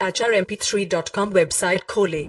HRMP3.com website खोलें।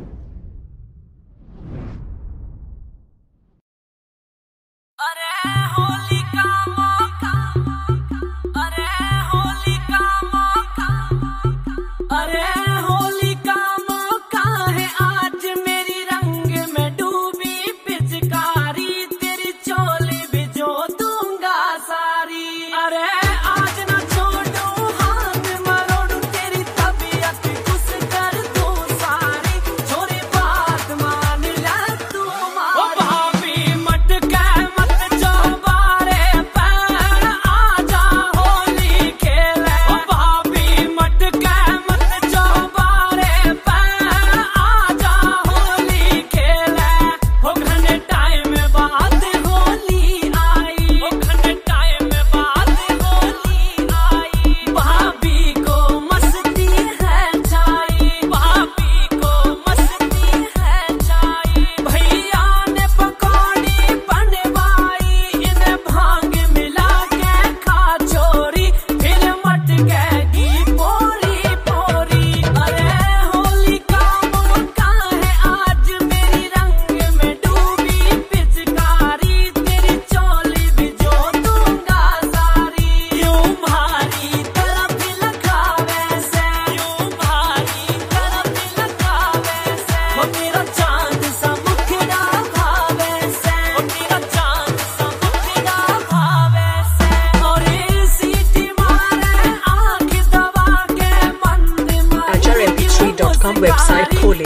Website खोलें।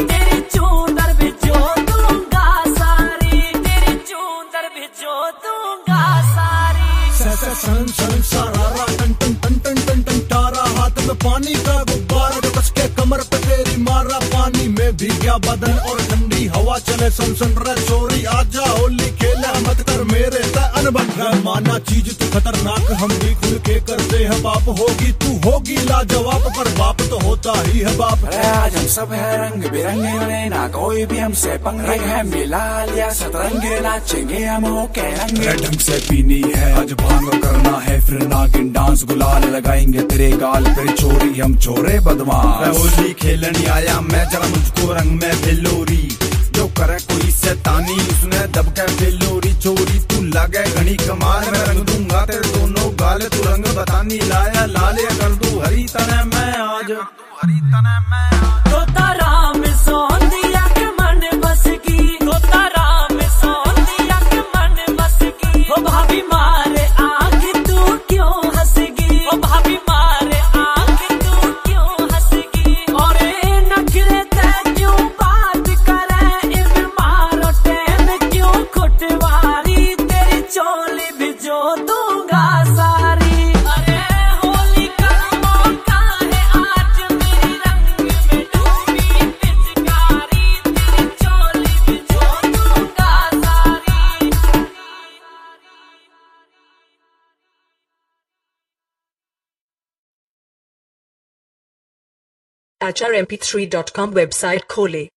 हाथ में पानी का गुब्बारा जो कस के कमर पे तेरी मारा, पानी में भीगा बदन और ठंडी हवा चले सन रे चोरी, आजा होली खेला मत कर मेरे अनबन माना चीज तू खतरनाक, हम भी खुल के करते हैं बाप, होगी तू होगी लाजवाब, पर बाप तो होता ही है बाप। आज हम सब है रंग बिरंगे, ना कोई भी हमसे पंगे है, मिला लिया सतरंगे, नाचेंगे हम होके रंगे। ढंग से पीनी है आज भांग करना है, फिर नागिन डांस गुलाल लगाएंगे तेरे गाल पे, चोरी हम चोरे बदमाश। होली खेलने आया मैं, जरा मुझको रंग में फिलोरी, जो करे कोई शैतानी उसने दब के फिलोरी, चोरी तू लगे घनी कमाल, मैं रंग दूंगा तेरे दोनों गाल, तू रंग बतानी लाया लाल कर दू हरी तने मैं आज, हरी तने मैं तोता राम सोन दिया के मन बस की, तोता राम सोन दिया के मन बस की, ओ भाभी मारे आँख तू क्यों हंसगी, ओ भाभी मारे आँख तू क्यों हंसगी, और नखरे ते क्यों बात करे, इब मारो टैम क्यों खुटवारी, तेरी चोली भिजो दूंगा सारी। अरे होली का मौका है आज, मेरी रंग में डूबी पिचकारी, तेरी चोली भिजो दूंगा सारी। HRMP3.com वेबसाइट खोलें।